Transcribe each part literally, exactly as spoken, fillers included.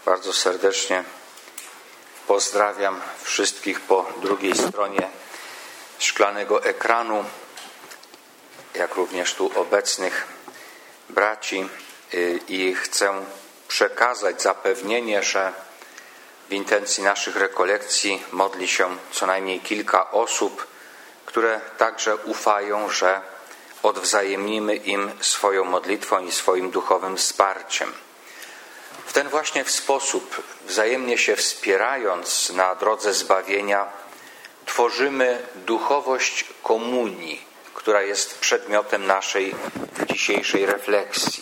Bardzo serdecznie pozdrawiam wszystkich po drugiej stronie szklanego ekranu, jak również tu obecnych braci, i chcę przekazać zapewnienie, że w intencji naszych rekolekcji modli się co najmniej kilka osób, które także ufają, że odwzajemnimy im swoją modlitwą i swoim duchowym wsparciem. W ten właśnie sposób, wzajemnie się wspierając na drodze zbawienia, tworzymy duchowość komunii, która jest przedmiotem naszej dzisiejszej refleksji.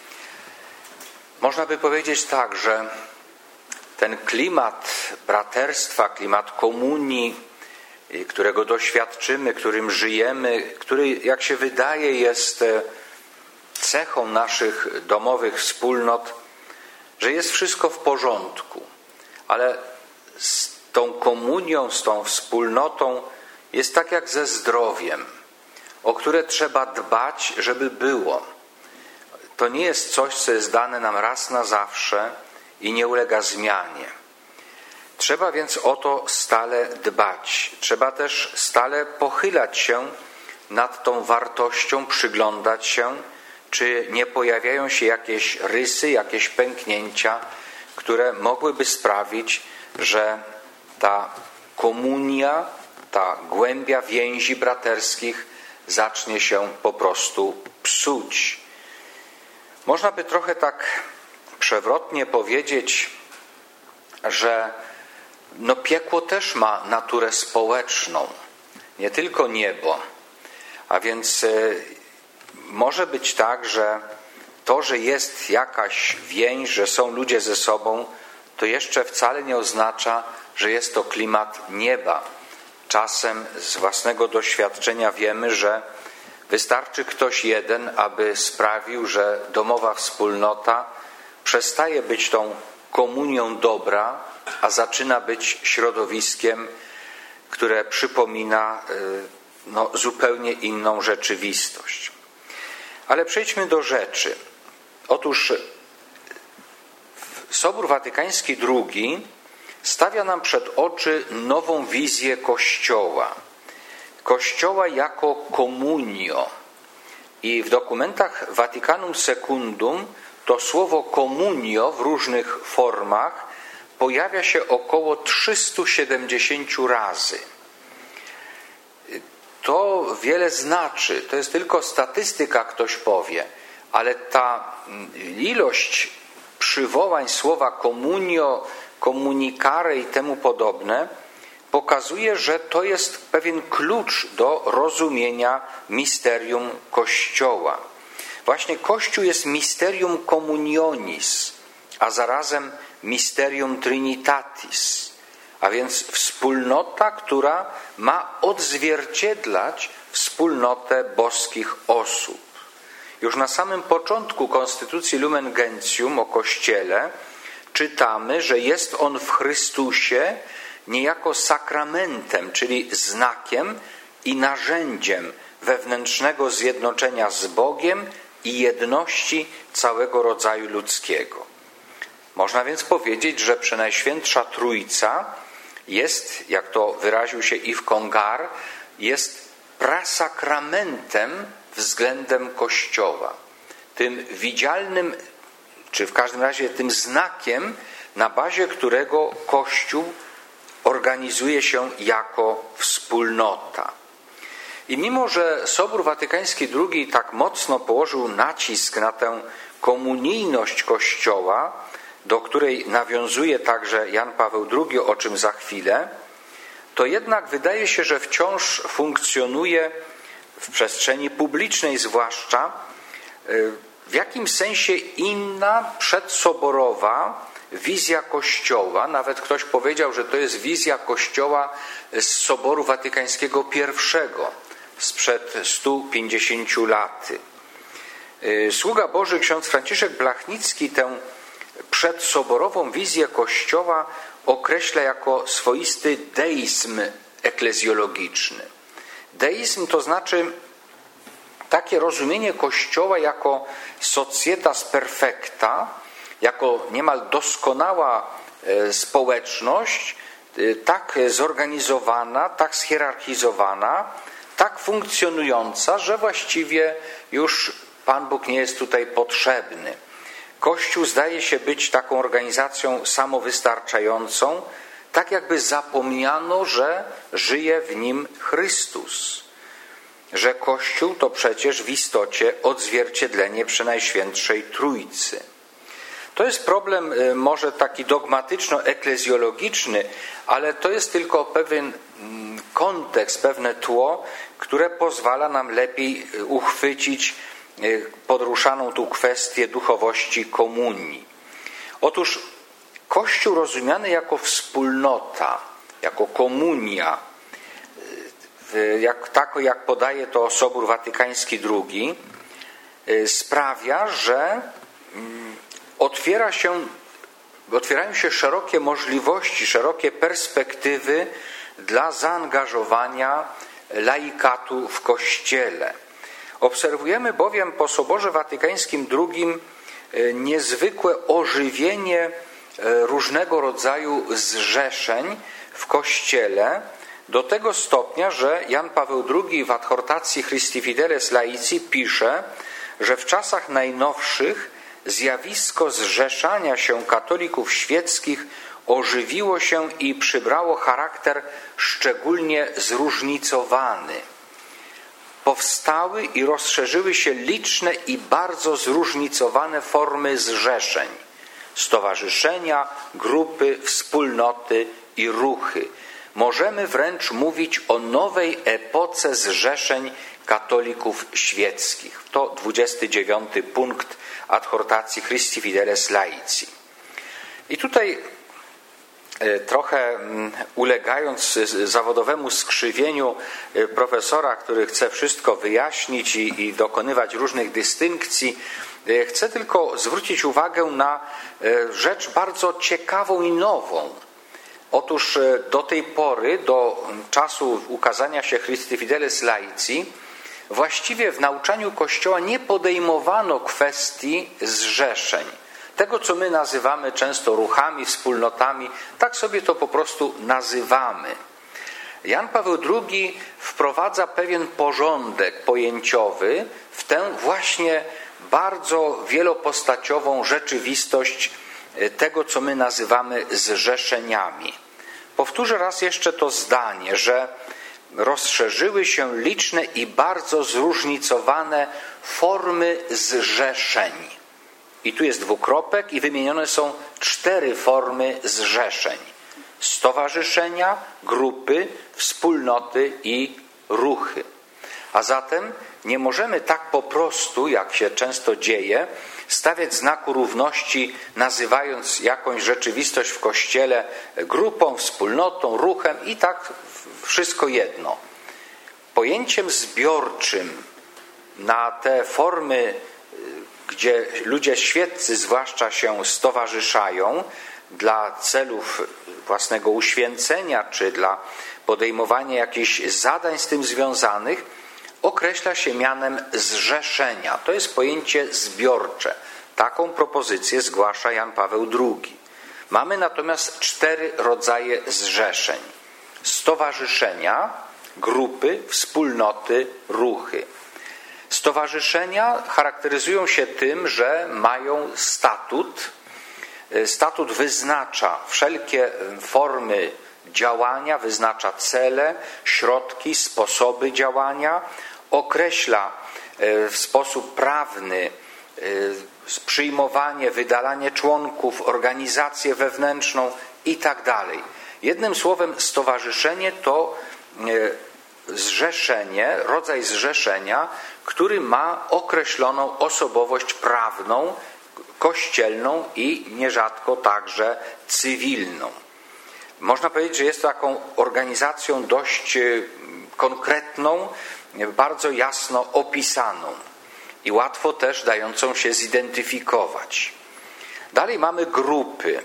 Można by powiedzieć tak, że ten klimat braterstwa, klimat komunii, którego doświadczymy, którym żyjemy, który, jak się wydaje, jest cechą naszych domowych wspólnot, że jest wszystko w porządku, ale z tą komunią, z tą wspólnotą jest tak jak ze zdrowiem, o które trzeba dbać, żeby było. To nie jest coś, co jest dane nam raz na zawsze i nie ulega zmianie. Trzeba więc o to stale dbać. Trzeba też stale pochylać się nad tą wartością, przyglądać się, czy nie pojawiają się jakieś rysy, jakieś pęknięcia, które mogłyby sprawić, że ta komunia, ta głębia więzi braterskich zacznie się po prostu psuć. Można by trochę tak przewrotnie powiedzieć, że no piekło też ma naturę społeczną, nie tylko niebo. A więc może być tak, że to, że jest jakaś więź, że są ludzie ze sobą, to jeszcze wcale nie oznacza, że jest to klimat nieba. Czasem z własnego doświadczenia wiemy, że wystarczy ktoś jeden, aby sprawił, że domowa wspólnota przestaje być tą komunią dobra, a zaczyna być środowiskiem, które przypomina no, zupełnie inną rzeczywistość. Ale przejdźmy do rzeczy. Otóż Sobór Watykański drugi stawia nam przed oczy nową wizję Kościoła. Kościoła jako communio. I w dokumentach Vaticanum Secundum to słowo communio w różnych formach pojawia się około trzysta siedemdziesiąt razy. To wiele znaczy, to jest tylko statystyka, ktoś powie, ale ta ilość przywołań słowa communio, communicare i temu podobne pokazuje, że to jest pewien klucz do rozumienia misterium Kościoła. Właśnie Kościół jest mysterium communionis, a zarazem mysterium trinitatis, a więc wspólnota, która ma odzwierciedlać wspólnotę boskich osób. Już na samym początku Konstytucji Lumen Gentium o Kościele czytamy, że jest on w Chrystusie niejako sakramentem, czyli znakiem i narzędziem wewnętrznego zjednoczenia z Bogiem i jedności całego rodzaju ludzkiego. Można więc powiedzieć, że Przenajświętsza Trójca jest, jak to wyraził się Yves Congar, jest prasakramentem względem Kościoła. Tym widzialnym, czy w każdym razie tym znakiem, na bazie którego Kościół organizuje się jako wspólnota. I mimo, że Sobór Watykański drugi tak mocno położył nacisk na tę komunijność Kościoła, do której nawiązuje także Jan Paweł drugi, o czym za chwilę, to jednak wydaje się, że wciąż funkcjonuje w przestrzeni publicznej zwłaszcza w jakimś sensie inna, przedsoborowa wizja Kościoła. Nawet ktoś powiedział, że to jest wizja Kościoła z Soboru Watykańskiego pierwszego sprzed stu pięćdziesięciu lat. Sługa Boży ksiądz Franciszek Blachnicki tę przedsoborową wizję Kościoła określa jako swoisty deizm eklezjologiczny. Deizm to znaczy takie rozumienie Kościoła jako societas perfecta, jako niemal doskonała społeczność, tak zorganizowana, tak schierarchizowana, tak funkcjonująca, że właściwie już Pan Bóg nie jest tutaj potrzebny. Kościół zdaje się być taką organizacją samowystarczającą, tak jakby zapomniano, że żyje w nim Chrystus. Że Kościół to przecież w istocie odzwierciedlenie Przenajświętszej Trójcy. To jest problem może taki dogmatyczno-eklezjologiczny, ale to jest tylko pewien kontekst, pewne tło, które pozwala nam lepiej uchwycić podruszaną tu kwestię duchowości komunii. Otóż Kościół rozumiany jako wspólnota, jako komunia, jak, tak jak podaje to Sobór Watykański drugi, sprawia, że otwiera się, otwierają się szerokie możliwości, szerokie perspektywy dla zaangażowania laikatu w Kościele. Obserwujemy bowiem po Soborze Watykańskim drugim niezwykłe ożywienie różnego rodzaju zrzeszeń w Kościele do tego stopnia, że Jan Paweł drugi w adhortacji Christi Fideles Laici pisze, że w czasach najnowszych zjawisko zrzeszania się katolików świeckich ożywiło się i przybrało charakter szczególnie zróżnicowany. Powstały i rozszerzyły się liczne i bardzo zróżnicowane formy zrzeszeń, stowarzyszenia, grupy, wspólnoty i ruchy. Możemy wręcz mówić o nowej epoce zrzeszeń katolików świeckich. To dwudziesty dziewiąty punkt adhortacji Christi Fideles Laici. I tutaj trochę ulegając zawodowemu skrzywieniu profesora, który chce wszystko wyjaśnić i, i dokonywać różnych dystynkcji, chcę tylko zwrócić uwagę na rzecz bardzo ciekawą i nową. Otóż do tej pory, do czasu ukazania się Christi Fideles Laici, właściwie w nauczaniu Kościoła nie podejmowano kwestii zrzeszeń. Tego, co my nazywamy często ruchami, wspólnotami, tak sobie to po prostu nazywamy. Jan Paweł drugi wprowadza pewien porządek pojęciowy w tę właśnie bardzo wielopostaciową rzeczywistość tego, co my nazywamy zrzeszeniami. Powtórzę raz jeszcze to zdanie, że rozszerzyły się liczne i bardzo zróżnicowane formy zrzeszeń. I tu jest dwukropek i wymienione są cztery formy zrzeszeń. Stowarzyszenia, grupy, wspólnoty i ruchy. A zatem nie możemy tak po prostu, jak się często dzieje, stawiać znaku równości, nazywając jakąś rzeczywistość w Kościele grupą, wspólnotą, ruchem i tak wszystko jedno. Pojęciem zbiorczym na te formy, gdzie ludzie świeccy zwłaszcza się stowarzyszają dla celów własnego uświęcenia czy dla podejmowania jakichś zadań z tym związanych, określa się mianem zrzeszenia. To jest pojęcie zbiorcze. Taką propozycję zgłasza Jan Paweł drugi. Mamy natomiast cztery rodzaje zrzeszeń. Stowarzyszenia, grupy, wspólnoty, ruchy. Stowarzyszenia charakteryzują się tym, że mają statut. Statut wyznacza wszelkie formy działania, wyznacza cele, środki, sposoby działania, określa w sposób prawny przyjmowanie, wydalanie członków, organizację wewnętrzną i tak dalej. Jednym słowem, stowarzyszenie to zrzeszenie, rodzaj zrzeszenia, który ma określoną osobowość prawną, kościelną i nierzadko także cywilną. Można powiedzieć, że jest to taką organizacją dość konkretną, bardzo jasno opisaną i łatwo też dającą się zidentyfikować. Dalej mamy grupy.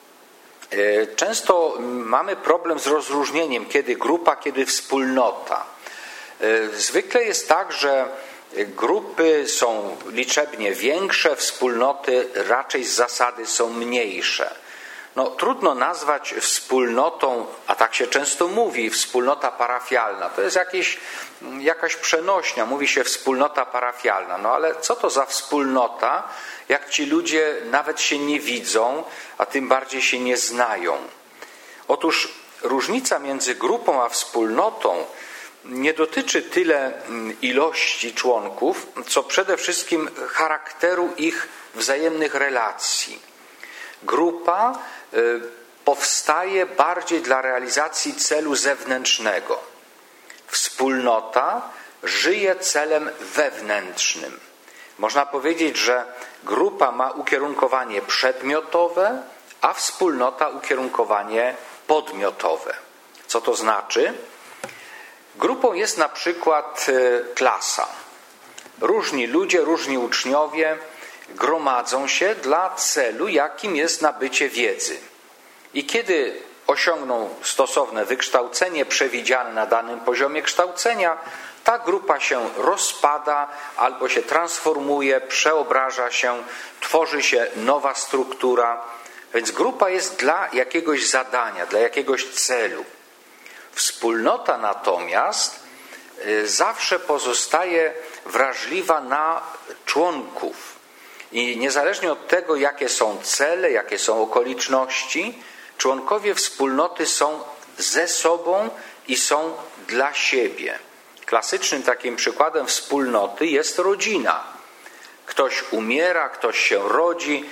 Często mamy problem z rozróżnieniem, kiedy grupa, kiedy wspólnota. Zwykle jest tak, że grupy są liczebnie większe, wspólnoty raczej z zasady są mniejsze. No, trudno nazwać wspólnotą, a tak się często mówi, wspólnota parafialna. To jest jakieś, jakaś przenośnia, mówi się wspólnota parafialna. No ale co to za wspólnota, jak ci ludzie nawet się nie widzą, a tym bardziej się nie znają? Otóż różnica między grupą a wspólnotą nie dotyczy tyle ilości członków, co przede wszystkim charakteru ich wzajemnych relacji. Grupa powstaje bardziej dla realizacji celu zewnętrznego. Wspólnota żyje celem wewnętrznym. Można powiedzieć, że grupa ma ukierunkowanie przedmiotowe, a wspólnota ukierunkowanie podmiotowe. Co to znaczy? Grupą jest na przykład klasa. Różni ludzie, różni uczniowie gromadzą się dla celu, jakim jest nabycie wiedzy. I kiedy osiągną stosowne wykształcenie przewidziane na danym poziomie kształcenia, ta grupa się rozpada albo się transformuje, przeobraża się, tworzy się nowa struktura. Więc grupa jest dla jakiegoś zadania, dla jakiegoś celu. Wspólnota natomiast zawsze pozostaje wrażliwa na członków. I niezależnie od tego, jakie są cele, jakie są okoliczności, członkowie wspólnoty są ze sobą i są dla siebie. Klasycznym takim przykładem wspólnoty jest rodzina. Ktoś umiera, ktoś się rodzi,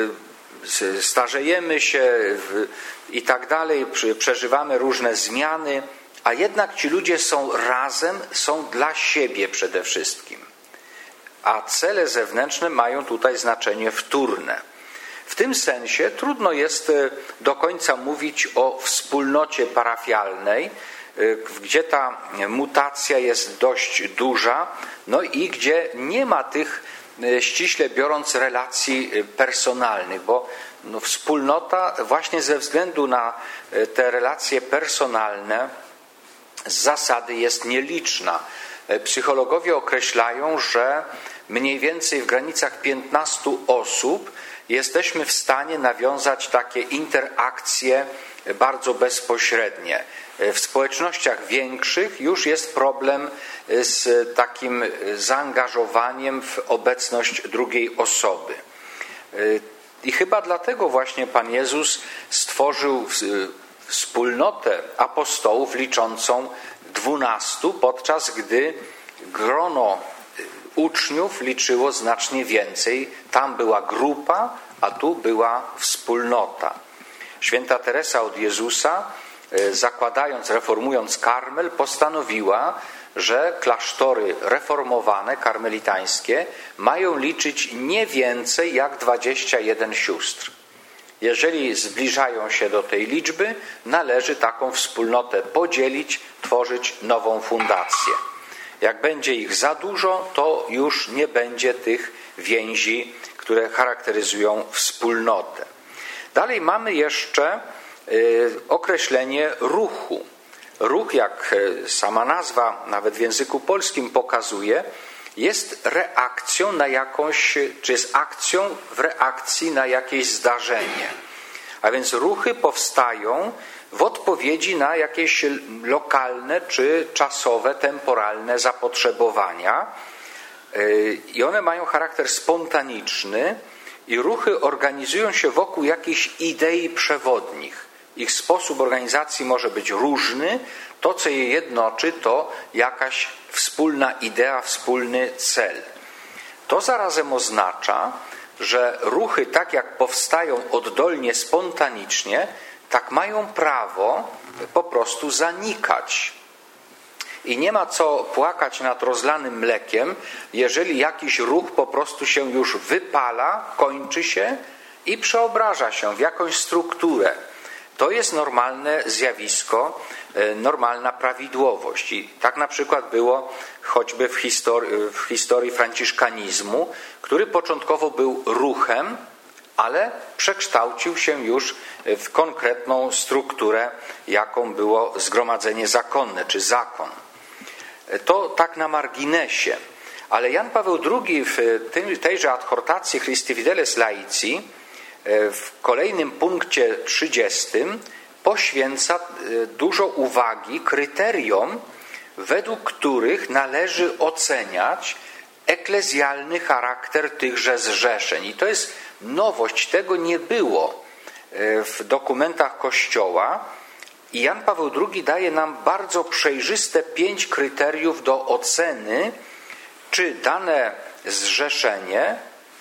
starzejemy się i tak dalej, przeżywamy różne zmiany, a jednak ci ludzie są razem, są dla siebie przede wszystkim. A cele zewnętrzne mają tutaj znaczenie wtórne. W tym sensie trudno jest do końca mówić o wspólnocie parafialnej, gdzie ta mutacja jest dość duża, no i gdzie nie ma tych, ściśle biorąc, relacji personalnych, bo no, wspólnota właśnie ze względu na te relacje personalne z zasady jest nieliczna. Psychologowie określają, że mniej więcej w granicach piętnastu osób jesteśmy w stanie nawiązać takie interakcje bardzo bezpośrednie. W społecznościach większych już jest problem z takim zaangażowaniem w obecność drugiej osoby. I chyba dlatego właśnie Pan Jezus stworzył wspólnotę apostołów liczącą dwunastu, podczas gdy grono uczniów liczyło znacznie więcej. Tam była grupa, a tu była wspólnota. Święta Teresa od Jezusa, zakładając, reformując Karmel, postanowiła, że klasztory reformowane, karmelitańskie, mają liczyć nie więcej jak dwadzieścia jeden sióstr. Jeżeli zbliżają się do tej liczby, należy taką wspólnotę podzielić, tworzyć nową fundację. Jak będzie ich za dużo, to już nie będzie tych więzi, które charakteryzują wspólnotę. Dalej mamy jeszcze określenie ruchu. Ruch, jak sama nazwa, nawet w języku polskim pokazuje, jest reakcją na jakąś, czy jest akcją w reakcji na jakieś zdarzenie. A więc ruchy powstają w odpowiedzi na jakieś lokalne czy czasowe, temporalne zapotrzebowania i one mają charakter spontaniczny i ruchy organizują się wokół jakichś idei przewodnich. Ich sposób organizacji może być różny. To, co je jednoczy, to jakaś wspólna idea, wspólny cel. To zarazem oznacza, że ruchy, tak jak powstają oddolnie, spontanicznie, tak mają prawo po prostu zanikać. I nie ma co płakać nad rozlanym mlekiem, jeżeli jakiś ruch po prostu się już wypala, kończy się i przeobraża się w jakąś strukturę. To jest normalne zjawisko, normalna prawidłowość. I tak na przykład było choćby w historii, w historii franciszkanizmu, który początkowo był ruchem, ale przekształcił się już w konkretną strukturę, jaką było zgromadzenie zakonne czy zakon. To tak na marginesie. Ale Jan Paweł drugi w tym, tejże adhortacji Christi Fideles Laici w kolejnym punkcie trzydziestym poświęca dużo uwagi kryteriom, według których należy oceniać eklezjalny charakter tychże zrzeszeń. I to jest nowość, tego nie było w dokumentach Kościoła. I Jan Paweł drugi daje nam bardzo przejrzyste pięć kryteriów do oceny, czy dane zrzeszenie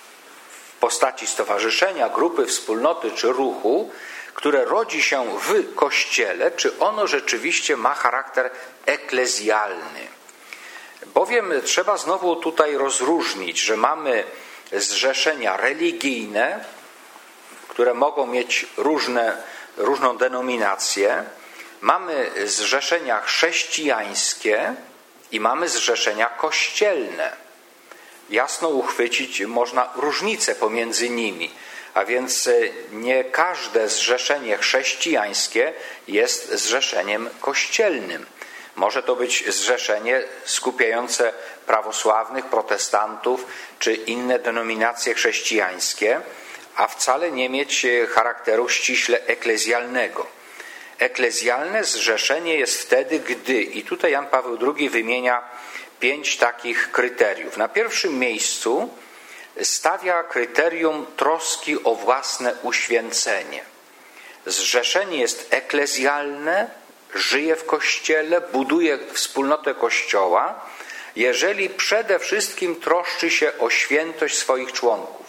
w postaci stowarzyszenia, grupy, wspólnoty czy ruchu, które rodzi się w Kościele, czy ono rzeczywiście ma charakter eklezjalny. Bowiem trzeba znowu tutaj rozróżnić, że mamy zrzeszenia religijne, które mogą mieć różne, różną denominację, mamy zrzeszenia chrześcijańskie i mamy zrzeszenia kościelne. Jasno uchwycić można różnicę pomiędzy nimi, a więc nie każde zrzeszenie chrześcijańskie jest zrzeszeniem kościelnym. Może to być zrzeszenie skupiające prawosławnych, protestantów czy inne denominacje chrześcijańskie, a wcale nie mieć charakteru ściśle eklezjalnego. Eklezjalne zrzeszenie jest wtedy, gdy, i tutaj Jan Paweł drugi wymienia pięć takich kryteriów. Na pierwszym miejscu stawia kryterium troski o własne uświęcenie. Zrzeszenie jest eklezjalne, żyje w Kościele, buduje wspólnotę Kościoła, jeżeli przede wszystkim troszczy się o świętość swoich członków.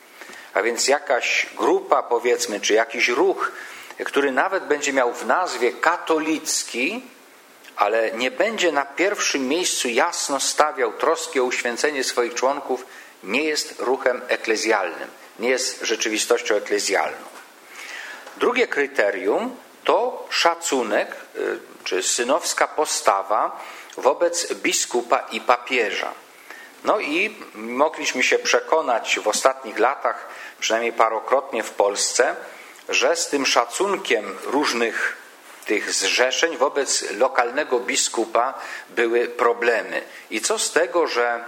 A więc jakaś grupa, powiedzmy, czy jakiś ruch, który nawet będzie miał w nazwie katolicki, ale nie będzie na pierwszym miejscu jasno stawiał troski o uświęcenie swoich członków, nie jest ruchem eklezjalnym, nie jest rzeczywistością eklezjalną. Drugie kryterium to szacunek, czy synowska postawa wobec biskupa i papieża. No i mogliśmy się przekonać w ostatnich latach, przynajmniej parokrotnie w Polsce, że z tym szacunkiem różnych tych zrzeszeń wobec lokalnego biskupa były problemy. I co z tego, że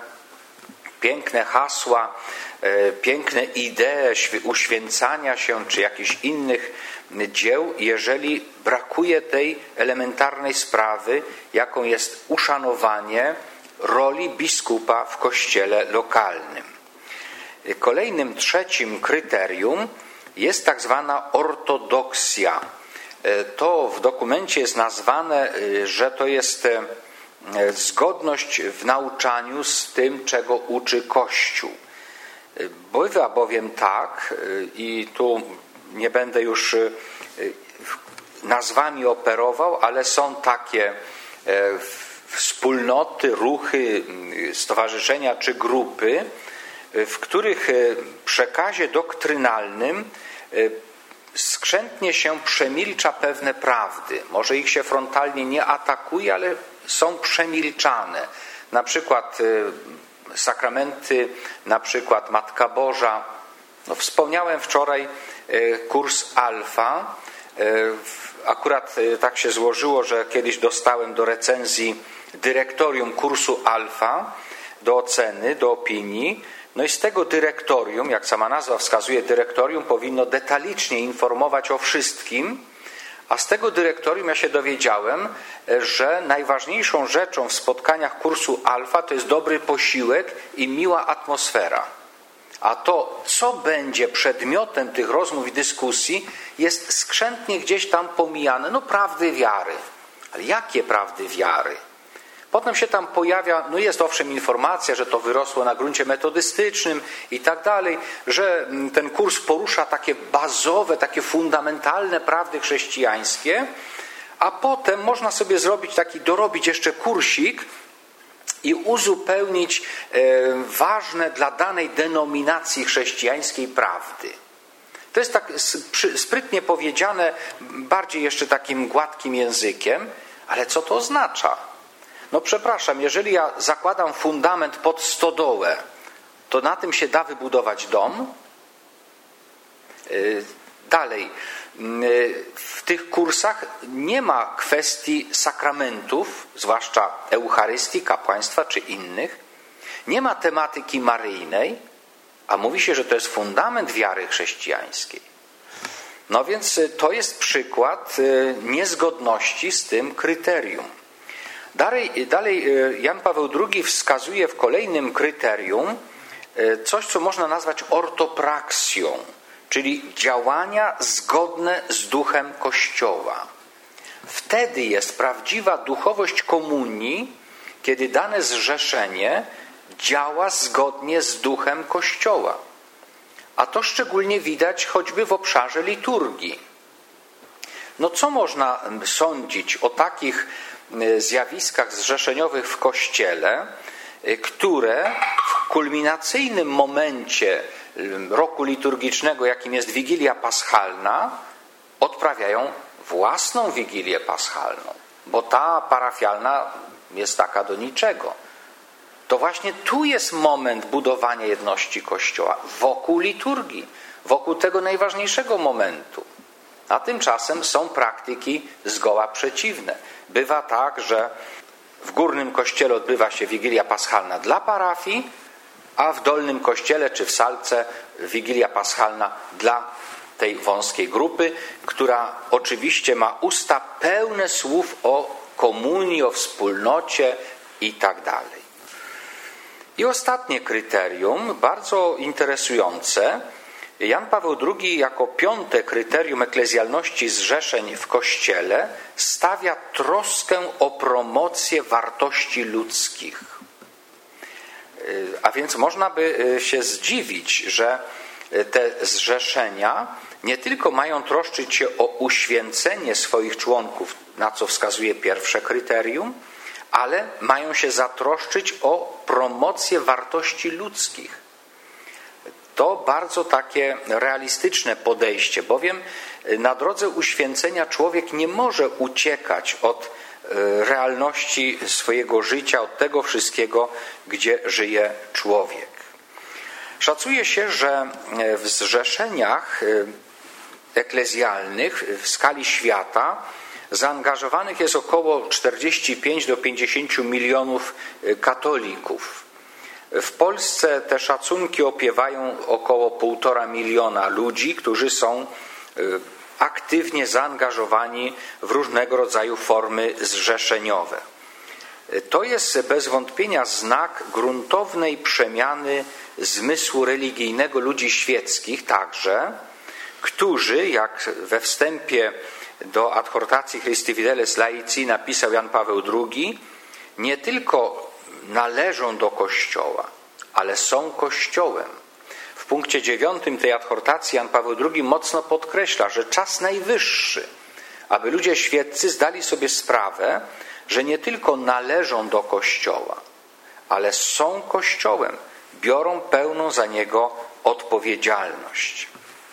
piękne hasła, piękne idee uświęcania się czy jakichś innych dzieł, jeżeli brakuje tej elementarnej sprawy, jaką jest uszanowanie roli biskupa w kościele lokalnym. Kolejnym, trzecim kryterium jest tak zwana ortodoksja. To w dokumencie jest nazwane, że to jest zgodność w nauczaniu z tym, czego uczy Kościół. Bywa bowiem tak, i tu nie będę już nazwami operował, ale są takie wspólnoty, ruchy, stowarzyszenia czy grupy, w których przekazie doktrynalnym skrzętnie się przemilcza pewne prawdy. Może ich się frontalnie nie atakuje, ale są przemilczane. Na przykład sakramenty, na przykład Matka Boża. No, wspomniałem wczoraj kurs Alfa. Akurat tak się złożyło, że kiedyś dostałem do recenzji dyrektorium kursu Alfa, do oceny, do opinii. No i z tego dyrektorium, jak sama nazwa wskazuje, dyrektorium powinno detalicznie informować o wszystkim, a z tego dyrektorium ja się dowiedziałem, że najważniejszą rzeczą w spotkaniach kursu Alfa to jest dobry posiłek i miła atmosfera. A to, co będzie przedmiotem tych rozmów i dyskusji, jest skrzętnie gdzieś tam pomijane. No prawdy wiary. Ale jakie prawdy wiary? Potem się tam pojawia, no jest owszem informacja, że to wyrosło na gruncie metodystycznym i tak dalej, że ten kurs porusza takie bazowe, takie fundamentalne prawdy chrześcijańskie, a potem można sobie zrobić taki, dorobić jeszcze kursik i uzupełnić ważne dla danej denominacji chrześcijańskiej prawdy. To jest tak sprytnie powiedziane, bardziej jeszcze takim gładkim językiem, ale co to oznacza? No przepraszam, jeżeli ja zakładam fundament pod stodołę, to na tym się da wybudować dom? Dalej, w tych kursach nie ma kwestii sakramentów, zwłaszcza Eucharystii, kapłaństwa czy innych. Nie ma tematyki maryjnej, a mówi się, że to jest fundament wiary chrześcijańskiej. No więc to jest przykład niezgodności z tym kryterium. Dalej, dalej Jan Paweł drugi wskazuje w kolejnym kryterium coś, co można nazwać ortopraksją, czyli działania zgodne z duchem Kościoła. Wtedy jest prawdziwa duchowość komunii, kiedy dane zrzeszenie działa zgodnie z duchem Kościoła. A to szczególnie widać choćby w obszarze liturgii. No co można sądzić o takich zjawiskach zrzeszeniowych w Kościele, które w kulminacyjnym momencie roku liturgicznego, jakim jest Wigilia Paschalna, odprawiają własną Wigilię Paschalną, bo ta parafialna jest taka do niczego. To właśnie tu jest moment budowania jedności Kościoła, wokół liturgii, wokół tego najważniejszego momentu. A tymczasem są praktyki zgoła przeciwne. Bywa tak, że w górnym kościele odbywa się Wigilia Paschalna dla parafii, a w dolnym kościele czy w salce Wigilia Paschalna dla tej wąskiej grupy, która oczywiście ma usta pełne słów o komunii, o wspólnocie i tak dalej. I ostatnie kryterium, bardzo interesujące. Jan Paweł drugi jako piąte kryterium eklezjalności zrzeszeń w Kościele stawia troskę o promocję wartości ludzkich. A więc można by się zdziwić, że te zrzeszenia nie tylko mają troszczyć się o uświęcenie swoich członków, na co wskazuje pierwsze kryterium, ale mają się zatroszczyć o promocję wartości ludzkich. To bardzo takie realistyczne podejście, bowiem na drodze uświęcenia człowiek nie może uciekać od realności swojego życia, od tego wszystkiego, gdzie żyje człowiek. Szacuje się, że w zrzeszeniach eklezjalnych w skali świata zaangażowanych jest około czterdzieści pięć do pięćdziesięciu milionów katolików. W Polsce te szacunki opiewają około półtora miliona ludzi, którzy są aktywnie zaangażowani w różnego rodzaju formy zrzeszeniowe. To jest bez wątpienia znak gruntownej przemiany zmysłu religijnego ludzi świeckich także, którzy, jak we wstępie do adhortacji Christi Fideles Laici napisał Jan Paweł drugi, nie tylko należą do Kościoła, ale są Kościołem. W punkcie dziewiątym tej adhortacji Jan Paweł drugi mocno podkreśla, że czas najwyższy, aby ludzie świeccy zdali sobie sprawę, że nie tylko należą do Kościoła, ale są Kościołem, biorą pełną za niego odpowiedzialność.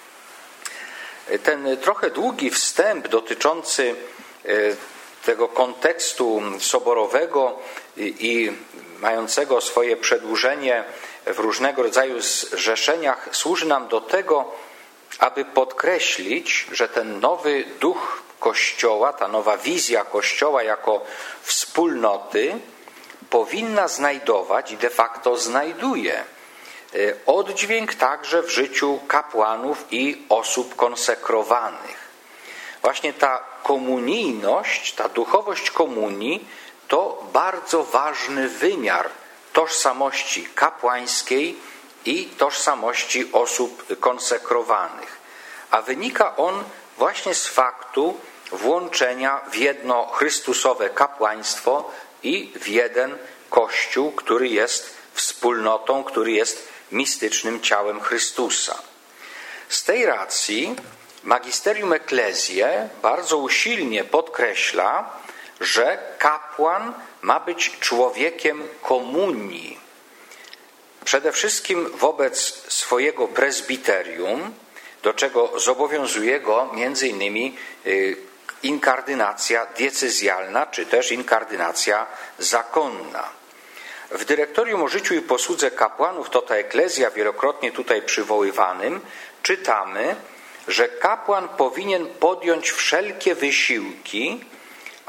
Ten trochę długi wstęp dotyczący tego kontekstu soborowego i mającego swoje przedłużenie w różnego rodzaju zrzeszeniach służy nam do tego, aby podkreślić, że ten nowy duch Kościoła, ta nowa wizja Kościoła jako wspólnoty powinna znajdować i de facto znajduje oddźwięk także w życiu kapłanów i osób konsekrowanych. Właśnie ta komunijność, ta duchowość komunii to bardzo ważny wymiar tożsamości kapłańskiej i tożsamości osób konsekrowanych. A wynika on właśnie z faktu włączenia w jedno chrystusowe kapłaństwo i w jeden Kościół, który jest wspólnotą, który jest mistycznym ciałem Chrystusa. Z tej racji Magisterium Ecclesiae bardzo usilnie podkreśla, że kapłan ma być człowiekiem komunii. Przede wszystkim wobec swojego prezbiterium, do czego zobowiązuje go między innymi inkardynacja diecezjalna, czy też inkardynacja zakonna. W dyrektorium o życiu i posłudze kapłanów Tota Ecclesia, wielokrotnie tutaj przywoływanym, czytamy, że kapłan powinien podjąć wszelkie wysiłki,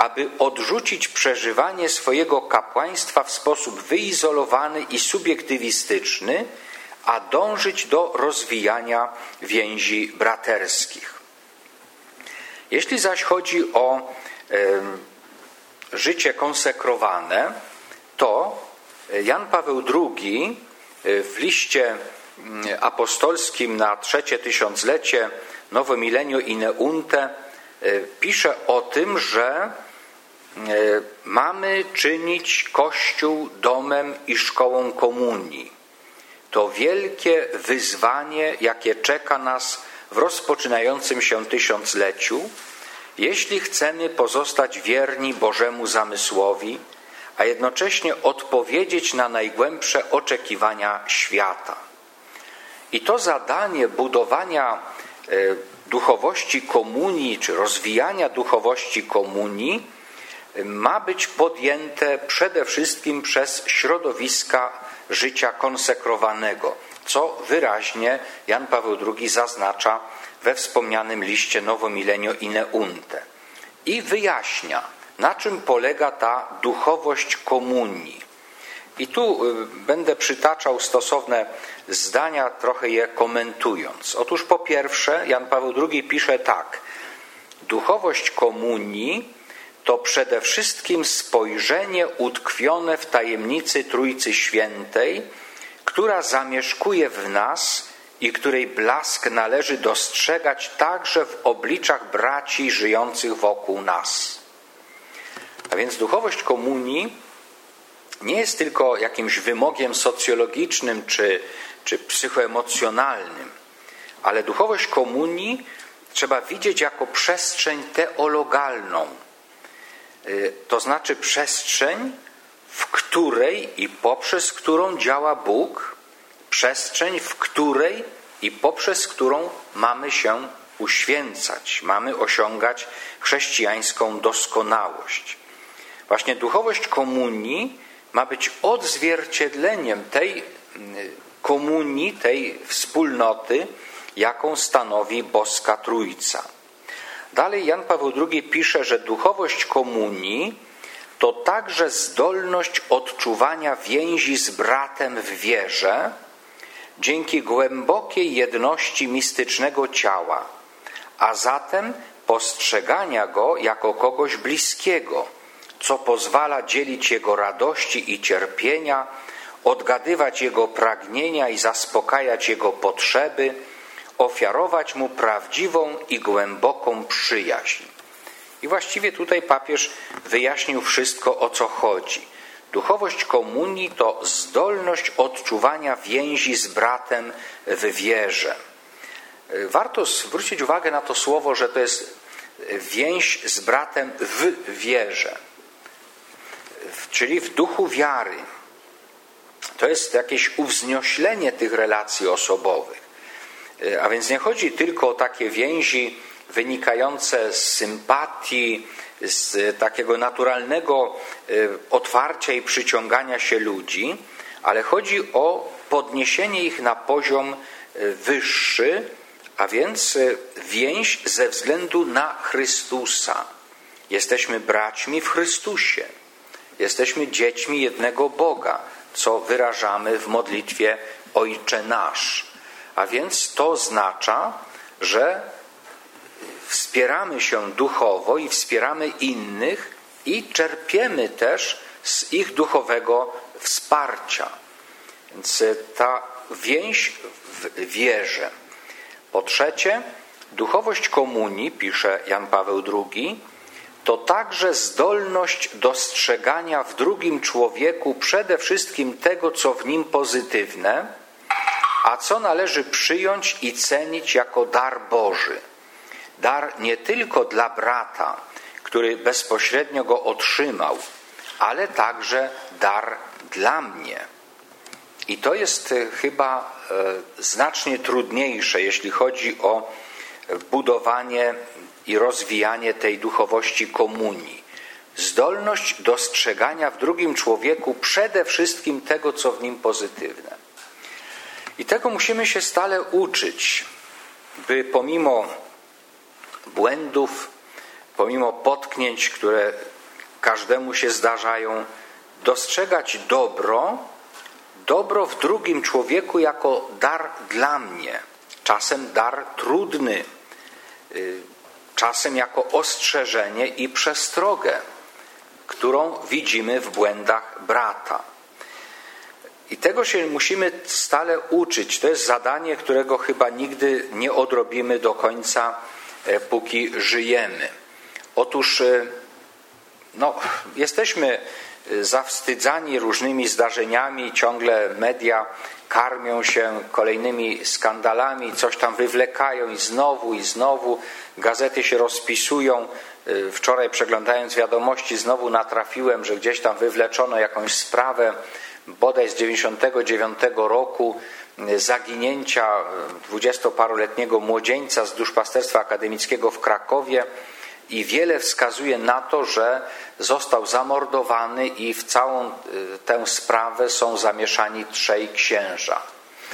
aby odrzucić przeżywanie swojego kapłaństwa w sposób wyizolowany i subiektywistyczny, a dążyć do rozwijania więzi braterskich. Jeśli zaś chodzi o e, życie konsekrowane, to Jan Paweł drugi w liście apostolskim na trzecie tysiąclecie Nowe Milenio Ineunte pisze o tym, że mamy czynić Kościół domem i szkołą komunii. To wielkie wyzwanie, jakie czeka nas w rozpoczynającym się tysiącleciu, jeśli chcemy pozostać wierni Bożemu zamysłowi, a jednocześnie odpowiedzieć na najgłębsze oczekiwania świata. I to zadanie budowania duchowości komunii, czy rozwijania duchowości komunii ma być podjęte przede wszystkim przez środowiska życia konsekrowanego, co wyraźnie Jan Paweł drugi zaznacza we wspomnianym liście Novo Milenio Ineunte. I wyjaśnia, na czym polega ta duchowość komunii. I tu będę przytaczał stosowne zdania, trochę je komentując. Otóż po pierwsze, Jan Paweł drugi pisze tak: duchowość komunii to przede wszystkim spojrzenie utkwione w tajemnicy Trójcy Świętej, która zamieszkuje w nas i której blask należy dostrzegać także w obliczach braci żyjących wokół nas. A więc duchowość komunii nie jest tylko jakimś wymogiem socjologicznym czy, czy psychoemocjonalnym, ale duchowość komunii trzeba widzieć jako przestrzeń teologalną. To znaczy przestrzeń, w której i poprzez którą działa Bóg, przestrzeń, w której i poprzez którą mamy się uświęcać, mamy osiągać chrześcijańską doskonałość. Właśnie duchowość komunii ma być odzwierciedleniem tej komunii, tej wspólnoty, jaką stanowi boska Trójca. Dalej Jan Paweł drugi pisze, że duchowość komunii to także zdolność odczuwania więzi z bratem w wierze dzięki głębokiej jedności mistycznego ciała, a zatem postrzegania go jako kogoś bliskiego, co pozwala dzielić jego radości i cierpienia, odgadywać jego pragnienia i zaspokajać jego potrzeby, ofiarować mu prawdziwą i głęboką przyjaźń. I właściwie tutaj papież wyjaśnił wszystko, o co chodzi. Duchowość komunii to zdolność odczuwania więzi z bratem w wierze. Warto zwrócić uwagę na to słowo, że to jest więź z bratem w wierze, czyli w duchu wiary. To jest jakieś uwznioślenie tych relacji osobowych. A więc nie chodzi tylko o takie więzi wynikające z sympatii, z takiego naturalnego otwarcia i przyciągania się ludzi, ale chodzi o podniesienie ich na poziom wyższy, a więc więź ze względu na Chrystusa. Jesteśmy braćmi w Chrystusie. Jesteśmy dziećmi jednego Boga, co wyrażamy w modlitwie Ojcze Nasz. A więc to oznacza, że wspieramy się duchowo i wspieramy innych i czerpiemy też z ich duchowego wsparcia. Więc ta więź w wierze. Po trzecie, duchowość komunii, pisze Jan Paweł drugi, to także zdolność dostrzegania w drugim człowieku przede wszystkim tego, co w nim pozytywne, a co należy przyjąć i cenić jako dar Boży. Dar nie tylko dla brata, który bezpośrednio go otrzymał, ale także dar dla mnie. I to jest chyba znacznie trudniejsze, jeśli chodzi o budowanie i rozwijanie tej duchowości komunii. Zdolność dostrzegania w drugim człowieku przede wszystkim tego, co w nim pozytywne. I tego musimy się stale uczyć, by pomimo błędów, pomimo potknięć, które każdemu się zdarzają, dostrzegać dobro, dobro w drugim człowieku jako dar dla mnie, czasem dar trudny, czasem jako ostrzeżenie i przestrogę, którą widzimy w błędach brata. I tego się musimy stale uczyć. To jest zadanie, którego chyba nigdy nie odrobimy do końca, póki żyjemy. Otóż no, jesteśmy zawstydzani różnymi zdarzeniami, ciągle media karmią się kolejnymi skandalami, coś tam wywlekają i znowu, i znowu. Gazety się rozpisują. Wczoraj przeglądając wiadomości znowu natrafiłem, że gdzieś tam wywleczono jakąś sprawę bodaj z dziewięćdziesiątego dziewiątego roku zaginięcia dwudziestoparoletniego młodzieńca z duszpasterstwa akademickiego w Krakowie i wiele wskazuje na to, że został zamordowany i w całą tę sprawę są zamieszani trzej księża.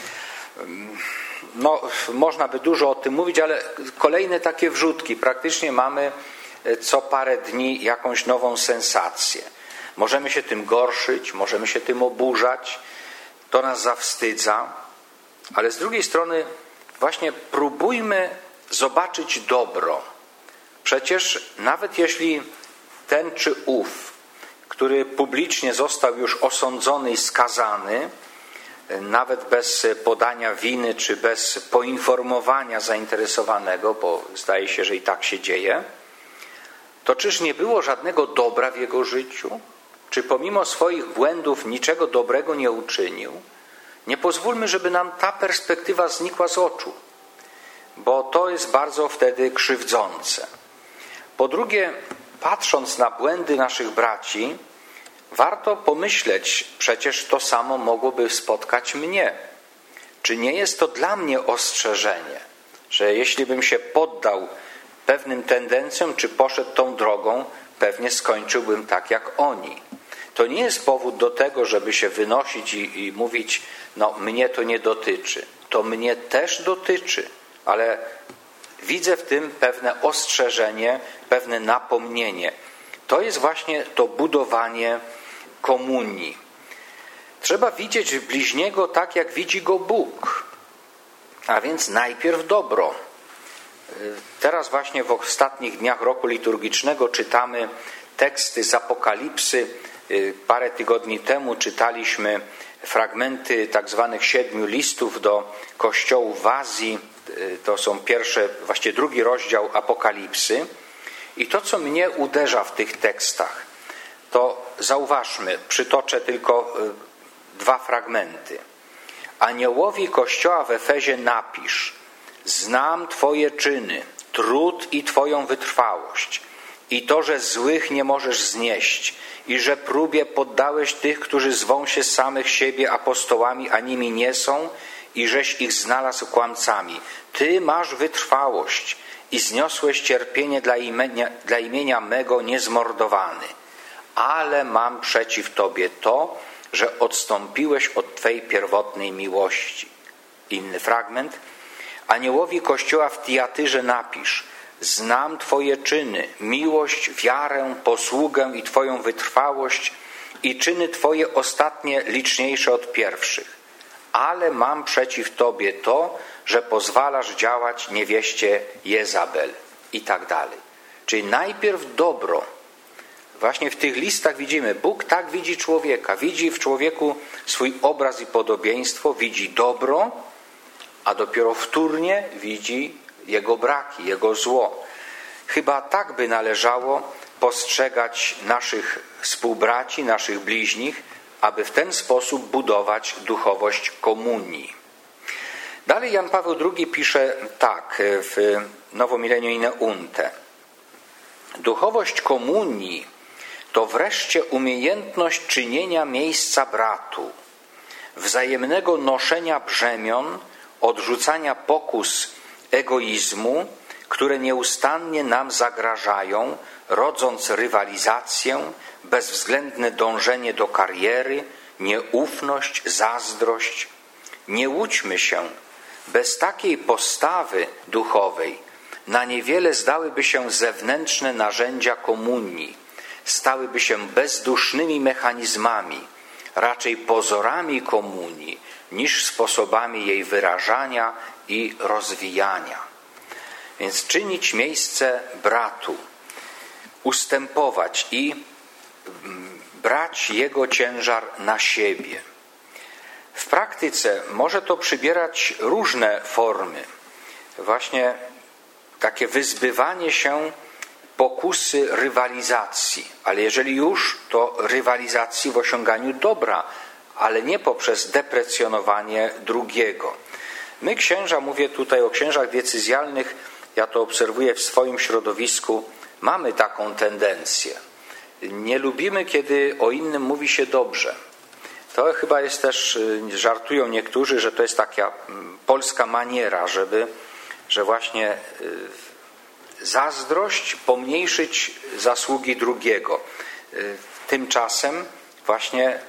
No, można by dużo o tym mówić, ale kolejne takie wrzutki. Praktycznie mamy co parę dni jakąś nową sensację. Możemy się tym gorszyć, możemy się tym oburzać, to nas zawstydza, ale z drugiej strony właśnie próbujmy zobaczyć dobro. Przecież nawet jeśli ten czy ów, który publicznie został już osądzony i skazany, nawet bez podania winy czy bez poinformowania zainteresowanego, bo zdaje się, że i tak się dzieje, to czyż nie było żadnego dobra w jego życiu? Czy pomimo swoich błędów niczego dobrego nie uczynił? Nie pozwólmy, żeby nam ta perspektywa znikła z oczu, bo to jest bardzo wtedy krzywdzące. Po drugie, patrząc na błędy naszych braci, warto pomyśleć, przecież to samo mogłoby spotkać mnie. Czy nie jest to dla mnie ostrzeżenie, że jeśli bym się poddał pewnym tendencjom, czy poszedł tą drogą, pewnie skończyłbym tak jak oni. To nie jest powód do tego, żeby się wynosić i, i mówić, no mnie to nie dotyczy. To mnie też dotyczy, ale widzę w tym pewne ostrzeżenie, pewne napomnienie. To jest właśnie to budowanie komunii. Trzeba widzieć bliźniego tak, jak widzi go Bóg. A więc najpierw dobro. Teraz właśnie w ostatnich dniach roku liturgicznego czytamy teksty z Apokalipsy. Parę tygodni temu czytaliśmy fragmenty tak zwanych siedmiu listów do kościołów w Azji. To są pierwsze, właściwie drugi rozdział Apokalipsy. I to, co mnie uderza w tych tekstach, to zauważmy, przytoczę tylko dwa fragmenty. Aniołowi kościoła w Efezie napisz: znam Twoje czyny, trud i Twoją wytrwałość i to, że złych nie możesz znieść i że próbie poddałeś tych, którzy zwą się samych siebie apostołami, a nimi nie są, i żeś ich znalazł kłamcami. Ty masz wytrwałość i zniosłeś cierpienie dla imienia, dla imienia mego niezmordowany. Ale mam przeciw Tobie to, że odstąpiłeś od Twej pierwotnej miłości. Inny fragment. Aniołowi kościoła w Tiatyrze napisz: znam Twoje czyny, miłość, wiarę, posługę i Twoją wytrwałość i czyny Twoje ostatnie liczniejsze od pierwszych. Ale mam przeciw Tobie to, że pozwalasz działać niewieście Jezabel i tak dalej. Czyli najpierw dobro. Właśnie w tych listach widzimy, Bóg tak widzi człowieka. Widzi w człowieku swój obraz i podobieństwo, widzi dobro, a dopiero wtórnie widzi jego braki, jego zło. Chyba tak by należało postrzegać naszych współbraci, naszych bliźnich, aby w ten sposób budować duchowość komunii. Dalej Jan Paweł drugi pisze tak w Novo Millennio in Eunte. Duchowość komunii to wreszcie umiejętność czynienia miejsca bratu, wzajemnego noszenia brzemion, odrzucania pokus egoizmu, które nieustannie nam zagrażają, rodząc rywalizację, bezwzględne dążenie do kariery, nieufność, zazdrość. Nie łudźmy się, bez takiej postawy duchowej na niewiele zdałyby się zewnętrzne narzędzia komunii, stałyby się bezdusznymi mechanizmami, raczej pozorami komunii, niż sposobami jej wyrażania i rozwijania. Więc czynić miejsce bratu, ustępować i brać jego ciężar na siebie. W praktyce może to przybierać różne formy. Właśnie takie wyzbywanie się pokusy rywalizacji, ale jeżeli już, to rywalizacji w osiąganiu dobra, ale nie poprzez deprecjonowanie drugiego. My księża, mówię tutaj o księżach decyzjalnych, ja to obserwuję w swoim środowisku, mamy taką tendencję. Nie lubimy, kiedy o innym mówi się dobrze. To chyba jest też, żartują niektórzy, że to jest taka polska maniera, żeby, że właśnie zazdrość pomniejszyć zasługi drugiego. Tymczasem właśnie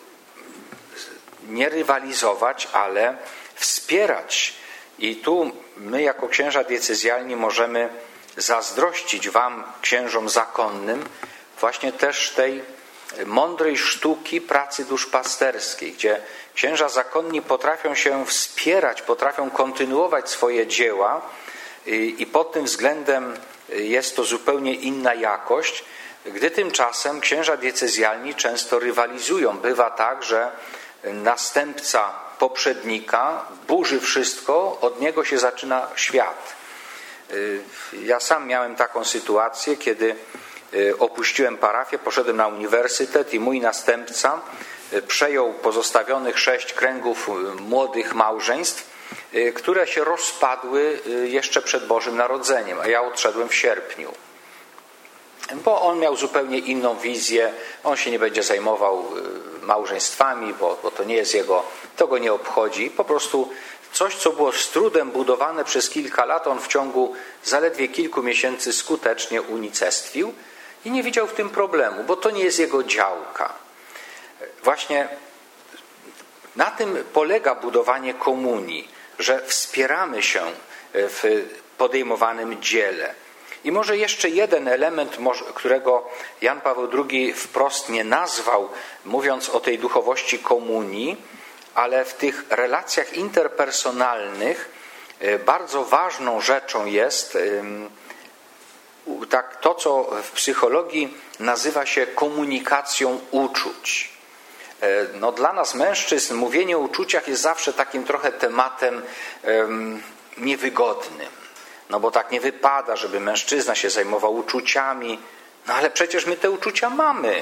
nie rywalizować, ale wspierać. I tu my jako księża diecezjalni możemy zazdrościć wam, księżom zakonnym, właśnie też tej mądrej sztuki pracy duszpasterskiej, gdzie księża zakonni potrafią się wspierać, potrafią kontynuować swoje dzieła i, i pod tym względem jest to zupełnie inna jakość, gdy tymczasem księża diecezjalni często rywalizują. Bywa tak, że następca poprzednika burzy wszystko, od niego się zaczyna świat. Ja sam miałem taką sytuację, kiedy opuściłem parafię, poszedłem na uniwersytet i mój następca przejął pozostawionych sześć kręgów młodych małżeństw, które się rozpadły jeszcze przed Bożym Narodzeniem, a ja odszedłem w sierpniu. Bo on miał zupełnie inną wizję, on się nie będzie zajmował małżeństwami, bo, bo to nie jest jego, to go nie obchodzi. Po prostu coś, co było z trudem budowane przez kilka lat, on w ciągu zaledwie kilku miesięcy skutecznie unicestwił i nie widział w tym problemu, bo to nie jest jego działka. Właśnie na tym polega budowanie komunii, że wspieramy się w podejmowanym dziele. I może jeszcze jeden element, którego Jan Paweł drugi wprost nie nazwał, mówiąc o tej duchowości komunii, ale w tych relacjach interpersonalnych bardzo ważną rzeczą jest tak, to, co w psychologii nazywa się komunikacją uczuć. No, dla nas mężczyzn mówienie o uczuciach jest zawsze takim trochę tematem um, niewygodnym. No bo tak nie wypada, żeby mężczyzna się zajmował uczuciami. No ale przecież my te uczucia mamy.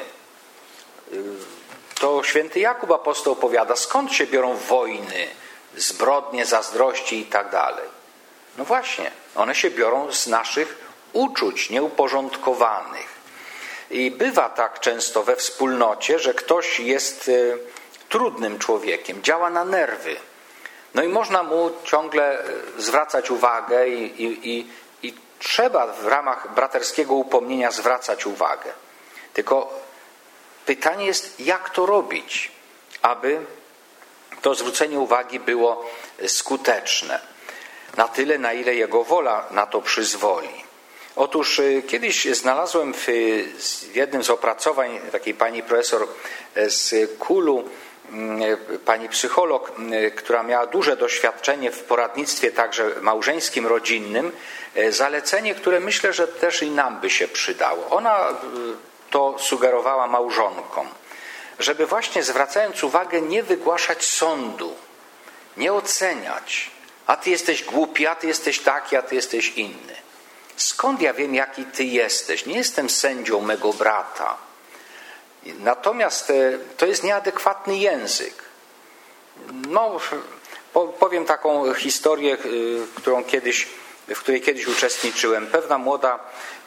To święty Jakub apostoł opowiada, skąd się biorą wojny, zbrodnie, zazdrości i tak dalej. No właśnie, one się biorą z naszych uczuć nieuporządkowanych. I bywa tak często we wspólnocie, że ktoś jest trudnym człowiekiem, działa na nerwy. No i można mu ciągle zwracać uwagę i, i, i, i trzeba w ramach braterskiego upomnienia zwracać uwagę. Tylko pytanie jest, jak to robić, aby to zwrócenie uwagi było skuteczne. Na tyle, na ile jego wola na to przyzwoli. Otóż kiedyś znalazłem w jednym z opracowań takiej pani profesor z Kulu, pani psycholog, która miała duże doświadczenie w poradnictwie także małżeńskim, rodzinnym, zalecenie, które myślę, że też i nam by się przydało. Ona to sugerowała małżonkom, żeby właśnie zwracając uwagę nie wygłaszać sądu, nie oceniać. A ty jesteś głupi, a ty jesteś taki, a ty jesteś inny. Skąd ja wiem, jaki ty jesteś? Nie jestem sędzią mego brata. Natomiast to jest nieadekwatny język. No, powiem taką historię, którą kiedyś, w której kiedyś uczestniczyłem. Pewna młoda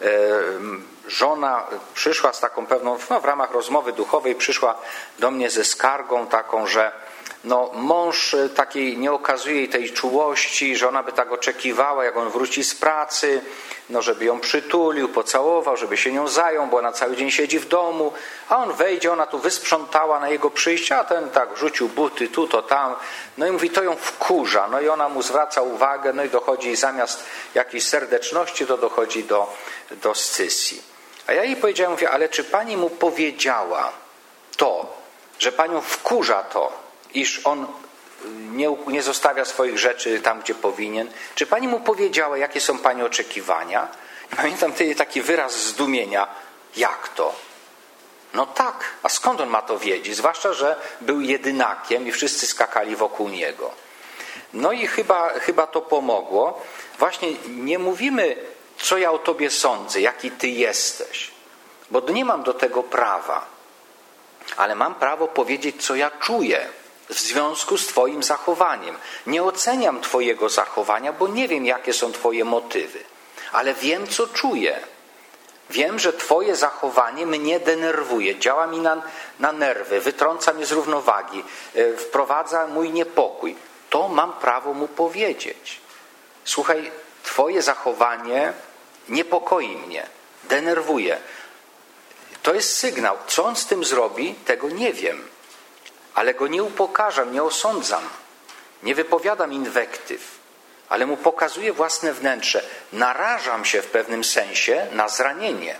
żona przyszła z taką pewną, no, w ramach rozmowy duchowej przyszła do mnie ze skargą taką, że no mąż takiej nie okazuje jej tej czułości, że ona by tak oczekiwała, jak on wróci z pracy, no żeby ją przytulił, pocałował, żeby się nią zajął, bo ona cały dzień siedzi w domu, a on wejdzie, ona tu wysprzątała na jego przyjście, a ten tak rzucił buty tu, to tam, no i mówi, to ją wkurza, no i ona mu zwraca uwagę, no i dochodzi zamiast jakiejś serdeczności, to dochodzi do, do scysji. A ja jej powiedziałem, mówię, ale czy pani mu powiedziała to, że panią wkurza to, iż on nie, nie zostawia swoich rzeczy tam, gdzie powinien? Czy pani mu powiedziała, jakie są pani oczekiwania? I pamiętam wtedy taki wyraz zdumienia. Jak to? No tak, a skąd on ma to wiedzieć? Zwłaszcza, że był jedynakiem i wszyscy skakali wokół niego. No i chyba, chyba to pomogło. Właśnie nie mówimy, co ja o tobie sądzę, jaki ty jesteś, bo nie mam do tego prawa. Ale mam prawo powiedzieć, co ja czuję w związku z twoim zachowaniem. Nie oceniam twojego zachowania, bo nie wiem, jakie są twoje motywy. Ale wiem, co czuję. Wiem, że twoje zachowanie mnie denerwuje, działa mi na, na nerwy, wytrąca mnie z równowagi, wprowadza mój niepokój. To mam prawo mu powiedzieć. Słuchaj, twoje zachowanie niepokoi mnie, denerwuje. To jest sygnał. Co on z tym zrobi, tego nie wiem. Ale go nie upokarzam, nie osądzam. Nie wypowiadam inwektyw, ale mu pokazuję własne wnętrze. Narażam się w pewnym sensie na zranienie,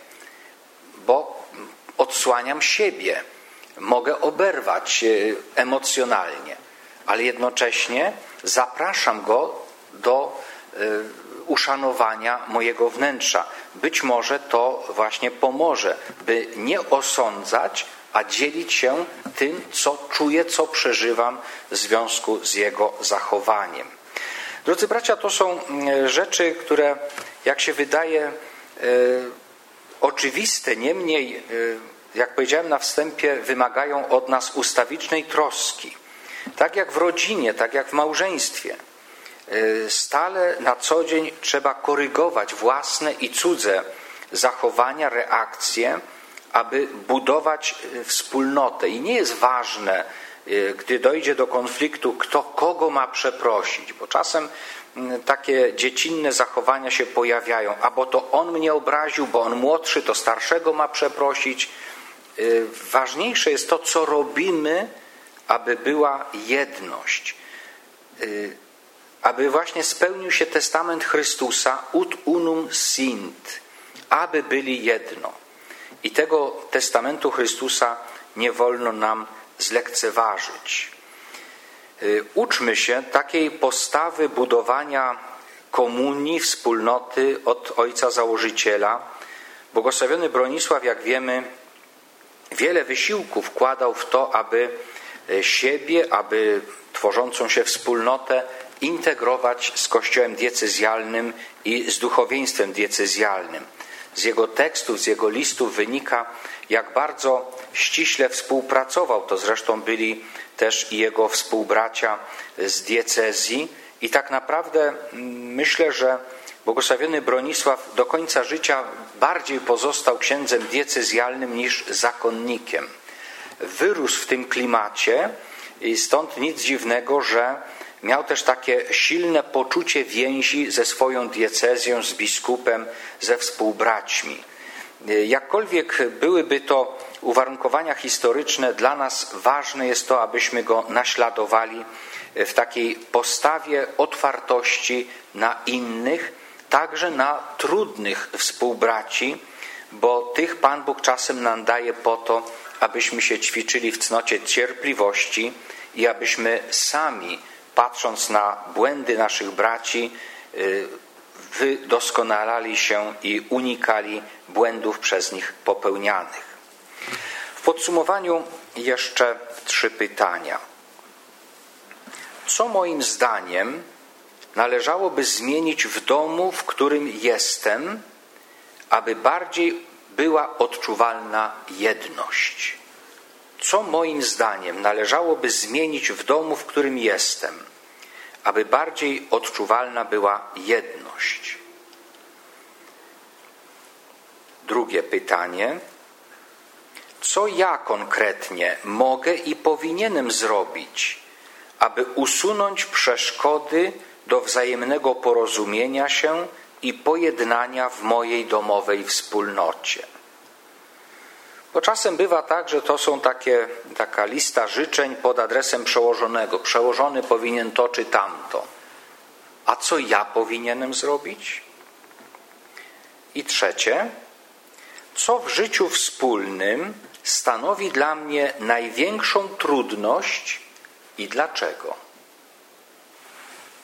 bo odsłaniam siebie. Mogę oberwać emocjonalnie, ale jednocześnie zapraszam go do uszanowania mojego wnętrza. Być może to właśnie pomoże, by nie osądzać, a dzielić się tym, co czuję, co przeżywam w związku z jego zachowaniem. Drodzy bracia, to są rzeczy, które, jak się wydaje, e, oczywiste, niemniej, e, jak powiedziałem na wstępie, wymagają od nas ustawicznej troski. Tak jak w rodzinie, tak jak w małżeństwie. Stale na co dzień trzeba korygować własne i cudze zachowania, reakcje, aby budować wspólnotę. I nie jest ważne, gdy dojdzie do konfliktu, kto kogo ma przeprosić, bo czasem takie dziecinne zachowania się pojawiają, a bo to on mnie obraził, bo on młodszy, to starszego ma przeprosić. Ważniejsze jest to, co robimy, aby była jedność. Aby właśnie spełnił się testament Chrystusa, ut unum sint, aby byli jedno. I tego testamentu Chrystusa nie wolno nam zlekceważyć. Uczmy się takiej postawy budowania komunii, wspólnoty od ojca założyciela. Błogosławiony Bronisław, jak wiemy, wiele wysiłków wkładał w to, aby siebie, aby tworzącą się wspólnotę integrować z Kościołem diecezjalnym i z duchowieństwem diecezjalnym. Z jego tekstów, z jego listów wynika, jak bardzo ściśle współpracował. To zresztą byli też i jego współbracia z diecezji. I tak naprawdę myślę, że błogosławiony Bronisław do końca życia bardziej pozostał księdzem diecezjalnym niż zakonnikiem. Wyrósł w tym klimacie i stąd nic dziwnego, że miał też takie silne poczucie więzi ze swoją diecezją, z biskupem, ze współbraćmi. Jakkolwiek byłyby to uwarunkowania historyczne, dla nas ważne jest to, abyśmy go naśladowali w takiej postawie otwartości na innych, także na trudnych współbraci, bo tych Pan Bóg czasem nam daje po to, abyśmy się ćwiczyli w cnocie cierpliwości i abyśmy sami, patrząc na błędy naszych braci, wydoskonalali się i unikali błędów przez nich popełnianych. W podsumowaniu jeszcze trzy pytania. Co moim zdaniem należałoby zmienić w domu, w którym jestem, aby bardziej była odczuwalna jedność? Co moim zdaniem należałoby zmienić w domu, w którym jestem, aby bardziej odczuwalna była jedność? Drugie pytanie. Co ja konkretnie mogę i powinienem zrobić, aby usunąć przeszkody do wzajemnego porozumienia się i pojednania w mojej domowej wspólnocie. Bo czasem bywa tak, że to są takie, taka lista życzeń pod adresem przełożonego. Przełożony powinien to czy tamto. A co ja powinienem zrobić? I trzecie, co w życiu wspólnym stanowi dla mnie największą trudność i dlaczego?